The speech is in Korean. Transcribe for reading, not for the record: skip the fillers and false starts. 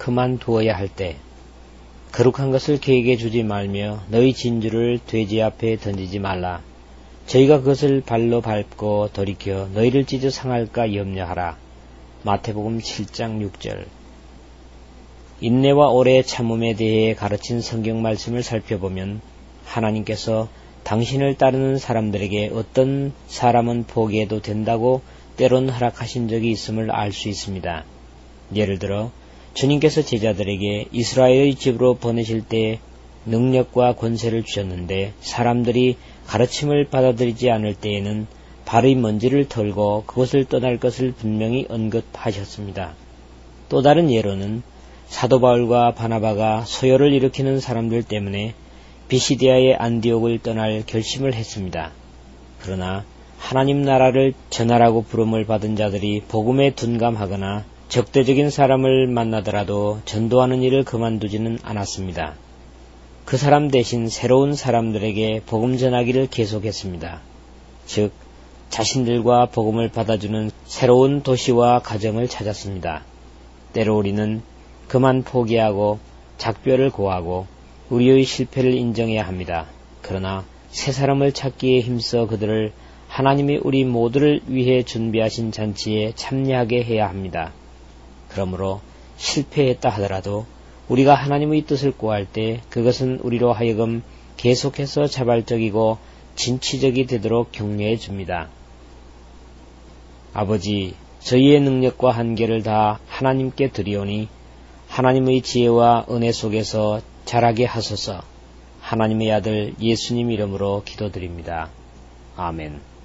그만두어야 할 때, 거룩한 것을 그에게 주지 말며 너희 진주를 돼지 앞에 던지지 말라. 저희가 그것을 발로 밟고 돌이켜 너희를 찢어 상할까 염려하라. 마태복음 7장 6절. 인내와 오래 참음에 대해 가르친 성경 말씀을 살펴보면 하나님께서 당신을 따르는 사람들에게 어떤 사람은 포기해도 된다고 때론 허락하신 적이 있음을 알 수 있습니다. 예를 들어 주님께서 제자들에게 이스라엘의 집으로 보내실 때 능력과 권세를 주셨는데 사람들이 가르침을 받아들이지 않을 때에는 발의 먼지를 털고 그곳을 떠날 것을 분명히 언급하셨습니다. 또 다른 예로는 사도 바울과 바나바가 소요를 일으키는 사람들 때문에 비시디아의 안디옥을 떠날 결심을 했습니다. 그러나 하나님 나라를 전하라고 부름을 받은 자들이 복음에 둔감하거나 적대적인 사람을 만나더라도 전도하는 일을 그만두지는 않았습니다. 그 사람 대신 새로운 사람들에게 복음 전하기를 계속했습니다. 즉, 자신들과 복음을 받아주는 새로운 도시와 가정을 찾았습니다. 때로 우리는 그만 포기하고 작별을 고하고 우리의 실패를 인정해야 합니다. 그러나 새 사람을 찾기에 힘써 그들을 하나님이 우리 모두를 위해 준비하신 잔치에 참여하게 해야 합니다. 그러므로 실패했다 하더라도 우리가 하나님의 뜻을 구할 때 그것은 우리로 하여금 계속해서 자발적이고 진취적이 되도록 격려해 줍니다. 아버지, 저희의 능력과 한계를 다 하나님께 드리오니 하나님의 지혜와 은혜 속에서 자라게 하소서. 하나님의 아들 예수님 이름으로 기도드립니다. 아멘.